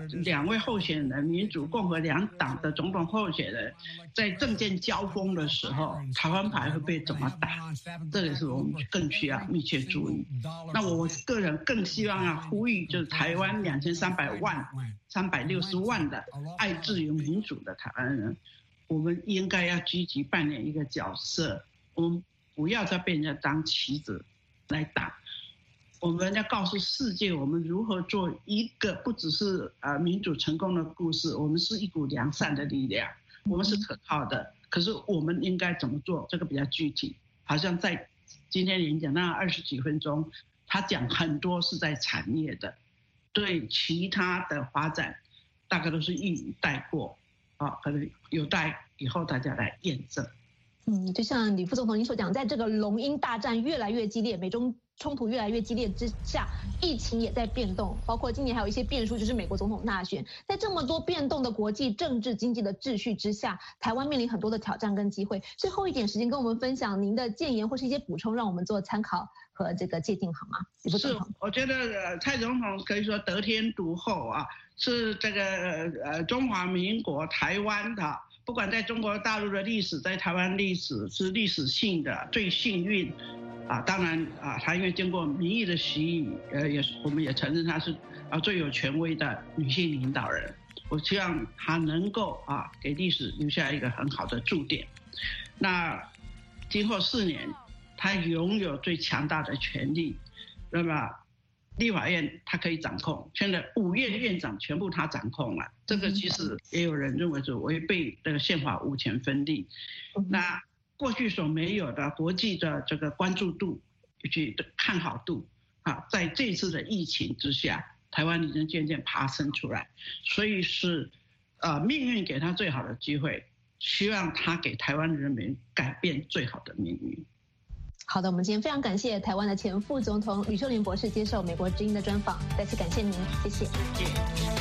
2位候选人，民主共和两党的总统候选人，在政见交锋的时候，台湾牌会被怎么打？这个是我们更需要密切注意。那我个人更希望要呼吁，就是台湾2300万、360万的爱自由民主的台湾人，我们应该要积极扮演一个角色，我们不要再被人家当棋子来打。我们要告诉世界，我们如何做一个不只是民主成功的故事，我们是一股良善的力量，我们是可靠的。可是我们应该怎么做？这个比较具体。好像在今天演讲那20几分钟，他讲很多是在产业的，对其他的发展大概都是一语带过可能有待以后大家来验证。 就像李副总统您所讲，在这个龙鹰大战越来越激烈，美中冲突越来越激烈之下，疫情也在变动，包括今年还有一些变数，就是美国总统大选。在这么多变动的国际政治经济的秩序之下，台湾面临很多的挑战跟机会。最后一点时间跟我们分享您的建言或是一些补充，让我们做参考和这个界定好吗？ 是，我觉得蔡总统可以说得天独厚是这个中华民国台湾的。不管在中国大陆的历史，在台湾历史是历史性的最幸运当然她因为经过民意的洗礼，我们也承认她是最有权威的女性领导人。我希望她能够给历史留下一个很好的注点。那今后4年，她拥有最强大的权力，那么立法院他可以掌控，现在5院院长全部他掌控了，这个其实也有人认为是违背这个宪法5权分立。那过去所没有的国际的这个关注度以及看好度在这次的疫情之下，台湾已经渐渐爬升出来，所以是命运给他最好的机会，希望他给台湾人民改变最好的命运。 好的，我们今天非常感谢台湾的前副总统吕秀莲博士接受美国之音的专访，再次感谢您，谢谢。 谢谢。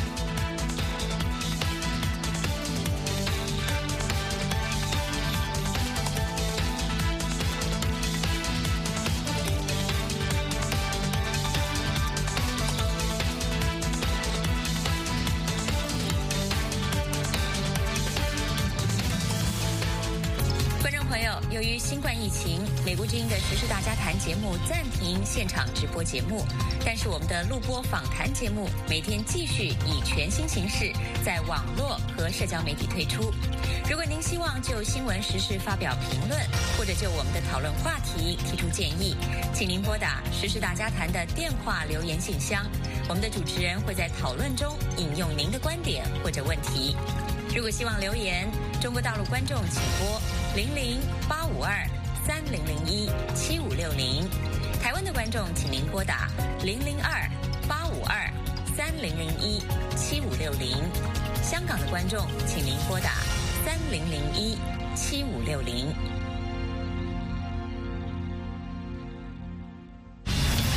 由于新冠疫情，美国之音的时事大家谈节目暂停现场直播节目，但是我们的录播访谈节目每天继续以全新形式在网络和社交媒体推出。如果您希望就新闻时事发表评论，或者就我们的讨论话题提出建议，请您拨打时事大家谈的电话留言信箱，我们的主持人会在讨论中引用您的观点或者问题。如果希望留言，中国大陆观众请拨00-852-3001-7560，台湾的观众请您拨打002-852-3001-7560，香港的观众请您拨打3001-7560。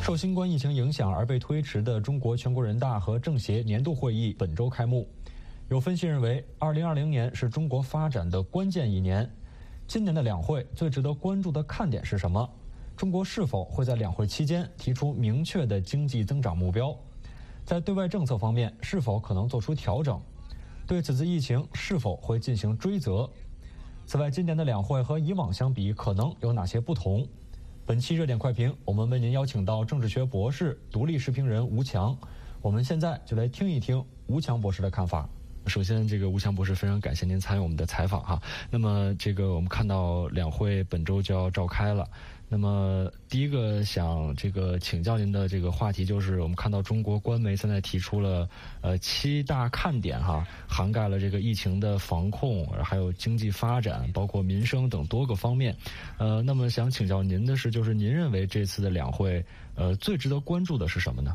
受新冠疫情影响而被推迟的中国全国人大和政协年度会议本周开幕。有分析认为，2020年是中国发展的关键一年。今年的两会最值得关注的看点是什么？中国是否会在两会期间提出明确的经济增长目标？在对外政策方面，是否可能做出调整？对此次疫情是否会进行追责？此外，今年的两会和以往相比，可能有哪些不同？本期热点快评，我们为您邀请到政治学博士、独立时评人吴强。我们现在就来听一听吴强博士的看法。首先，这个吴强博士非常感谢您参与我们的采访哈。那么，我们看到两会本周就要召开了。那么，第一个想请教您的话题就是，我们看到中国官媒现在提出了7大看点哈，涵盖了疫情的防控，还有经济发展，包括民生等多个方面。那么想请教您的是，就是您认为这次的两会最值得关注的是什么呢？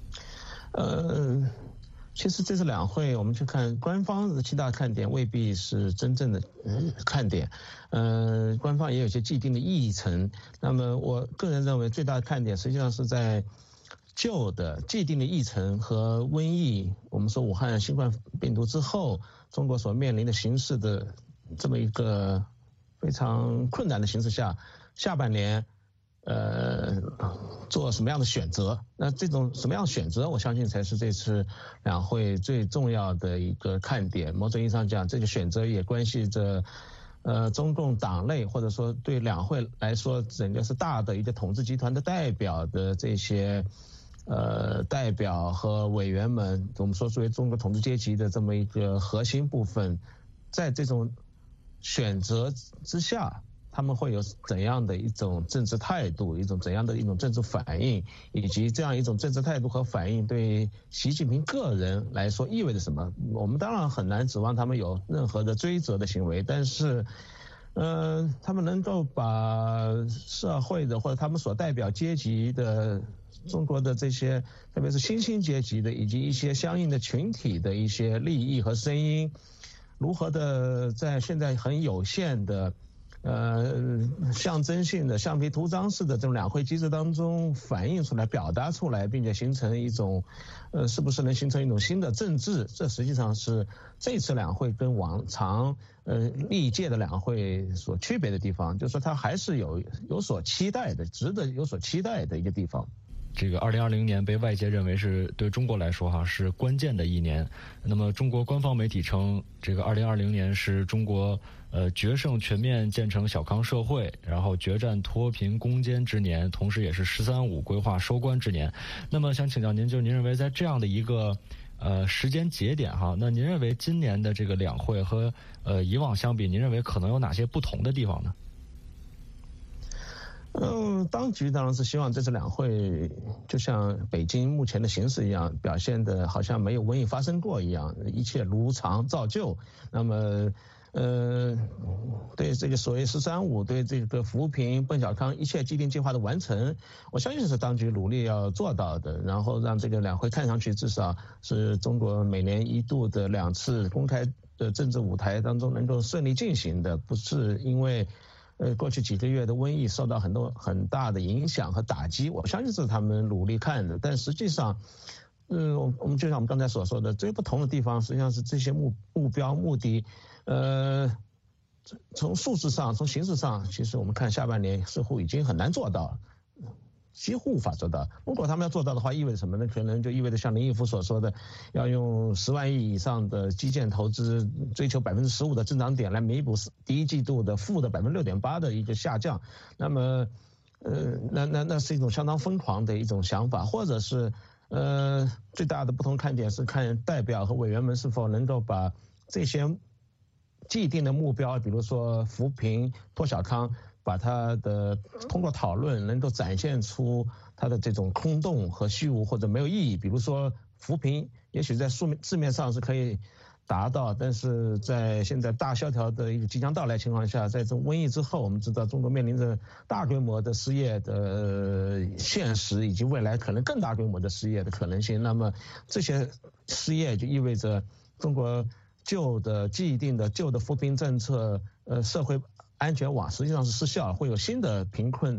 其实这次两会，我们去看官方的7大看点，未必是真正的看点。官方也有一些既定的议程。那么我个人认为，最大的看点实际上是在旧的既定的议程和瘟疫，我们说武汉新冠病毒之后，中国所面临的形势的这么一个非常困难的形势下，下半年做什么样的选择？那这种什么样的选择，我相信才是这次两会最重要的一个看点。某种意义上讲，这个选择也关系着中共党内或者说对两会来说，整个是大的一个统治集团的代表的这些代表和委员们，我们说作为中国统治阶级的这么一个核心部分，在这种选择之下，他们会有怎样的一种政治态度，怎样的一种政治反应，以及这样一种政治态度和反应对习近平个人来说意味着什么？我们当然很难指望他们有任何的追责的行为，但是他们能够把社会的或者他们所代表阶级的中国的这些，特别是新兴阶级的以及一些相应的群体的一些利益和声音，如何的在现在很有限的象征性的橡皮图章式的这种两会机制当中反映出来、表达出来，并且形成一种是不是能形成一种新的政治？这实际上是这次两会跟往常历届的两会所区别的地方，就是说它还是有所期待的，值得有所期待的一个地方。 2020年被外界认为是对中国来说是关键的一年。那么中国官方媒体称2020年是中国决胜全面建成小康社会，然后决战脱贫攻坚之年，同时也是“13·5”规划收官之年。那么想请教您，就是您认为在这样的一个时间节点哈，那您认为今年的两会和以往相比，您认为可能有哪些不同的地方呢？ 当局当然是希望这次两会就像北京目前的形势一样，表现的好像没有瘟疫发生过一样，一切如常照旧。那么对这个所谓“13·5”，对这个扶贫、奔小康一切既定计划的完成，我相信是当局努力要做到的，然后让这个两会看上去至少是中国每年一度的2次公开的政治舞台当中能够顺利进行的，不是因为过去几个月的瘟疫受到很大的影响和打击，我相信是他们努力看的。但实际上，我们就像我们刚才所说的，最不同的地方实际上是这些目标目的，从数字上、从形式上，其实我们看下半年似乎已经很难做到，几乎无法做到。如果他们要做到的话，意味着什么呢？可能就意味着像林毅夫所说的，要用10万亿以上的基建投资，追求15%的增长点来弥补第一季度的负的6.8%的一个下降。那么，那是一种相当疯狂的一种想法，或者是最大的不同看点是看代表和委员们是否能够把这些既定的目标，比如说扶贫、脱小康，把它的通过讨论能够展现出它的这种空洞和虚无或者没有意义。比如说扶贫，也许在字面上是可以达到，但是在现在大萧条的一个即将到来情况下，在这种瘟疫之后，我们知道中国面临着大规模的失业的现实，以及未来可能更大规模的失业的可能性。那么这些失业就意味着中国既定的扶贫政策，社会安全网实际上是失效，会有新的贫困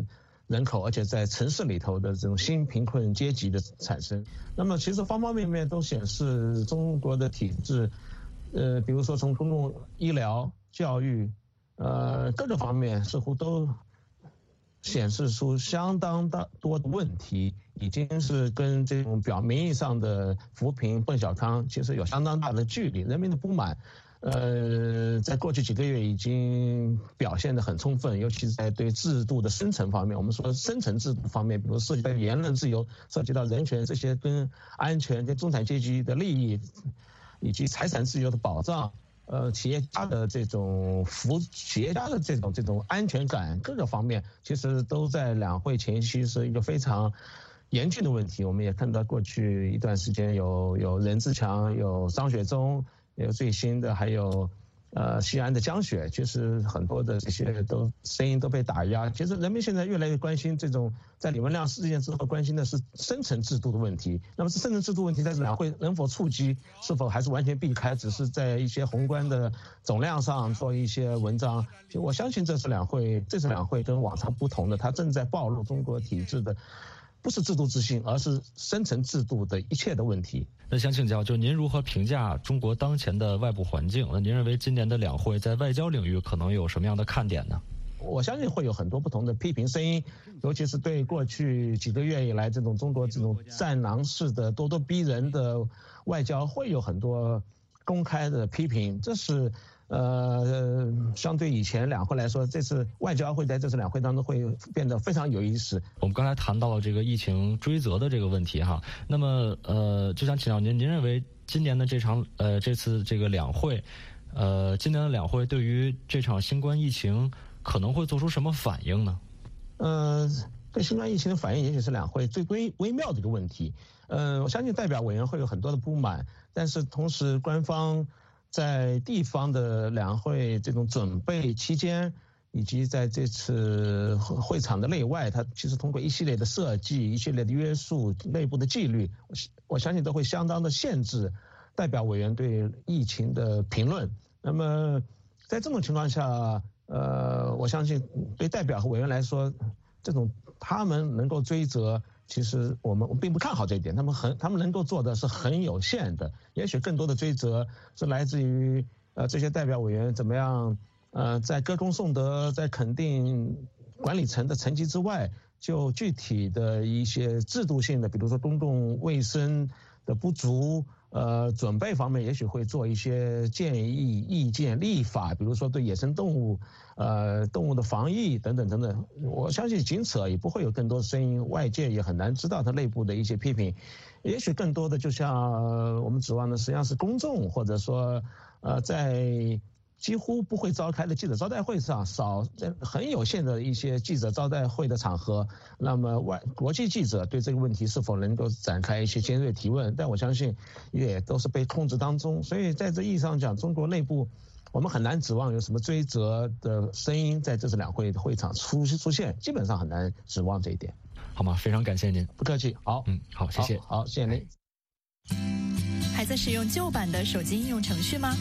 人口，而且在城市里头的这种新贫困阶级的产生。那么其实方方面面都显示中国的体制，比如说从公共医疗、教育，各个方面似乎都显示出相当多的问题，已经是跟这种名义上的扶贫奔小康其实有相当大的距离。人民的不满在过去几个月已经表现得很充分，尤其是在对制度的深层方面，我们说深层制度方面，比如涉及到言论自由、涉及到人权，这些跟安全、跟中产阶级的利益以及财产自由的保障，企业家的这种安全感，各个方面其实都在两会前夕是一个非常严峻的问题。我们也看到过去一段时间有任志强，有张雪忠，有最新的还有西安的江雪，其实很多的这些声音都被打压。其实人民现在越来越关心这种在李文亮事件之后关心的是深层制度的问题。那么深层制度问题在这两会能否触及，是否还是完全避开，只是在一些宏观的总量上做一些文章。就我相信这次两会跟往常不同的，它正在暴露中国体制的不是制度自信，而是深层制度的一切的问题。 那想请教，就您如何评价中国当前的外部环境？那您认为今年的两会在外交领域可能有什么样的看点呢？ 我相信会有很多不同的批评声音，尤其是对过去几个月以来这种中国这种战狼式的咄咄逼人的外交会有很多公开的批评。这是相对以前两会来说，这次外交会在这次两会当中会变得非常有意思。 我们刚才谈到了这个疫情追责的这个问题哈，那么就想请教您认为今年的这次这个两会，今年的两会对于这场新冠疫情可能会做出什么反应呢？ 对新冠疫情的反应，也许是两会最微妙的一个问题。我相信代表委员会有很多的不满，但是同时官方在地方的两会这种准备期间，以及在这次会场的内外，它其实通过一系列的设计、一系列的约束、内部的纪律，我相信都会相当的限制代表委员对疫情的评论。那么在这种情况下，我相信对代表和委员来说，这种他们能够追责，其实我们并不看好这一点，他们能够做的是很有限的。也许更多的追责是来自于这些代表委员怎么样在歌功颂德，在肯定管理层的成绩之外，就具体的一些制度性的，比如说公共卫生的不足，准备方面也许会做一些建议、意见、立法，比如说对野生动物的防疫等等等等。我相信仅此而已，不会有更多声音，外界也很难知道它内部的一些批评。也许更多的就像我们指望的实际上是公众，或者说在几乎不会召开的记者招待会上，在很有限的一些记者招待会的场合，那么国际记者对这个问题是否能够展开一些尖锐提问，但我相信也都是被控制当中。所以在这意义上讲，中国内部我们很难指望有什么追责的声音在这次两会的会场出现，基本上很难指望这一点。 好吗？非常感谢您。 不客气。好， 好，谢谢。 好，谢谢您。 还在使用旧版的手机应用程序吗？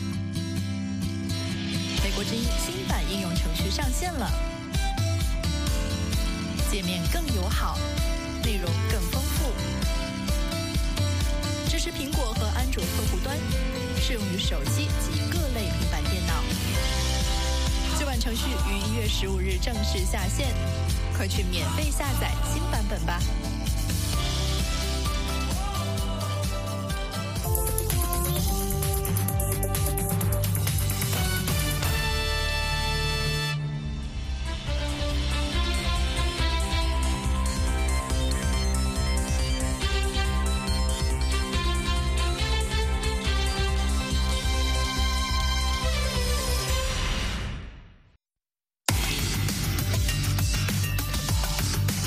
美国之音新版应用程序上线了，界面更友好，内容更丰富，支持苹果和安卓客户端，适用于手机及各类平板电脑。旧版程序于1月15日正式下线，快去免费下载新版本吧。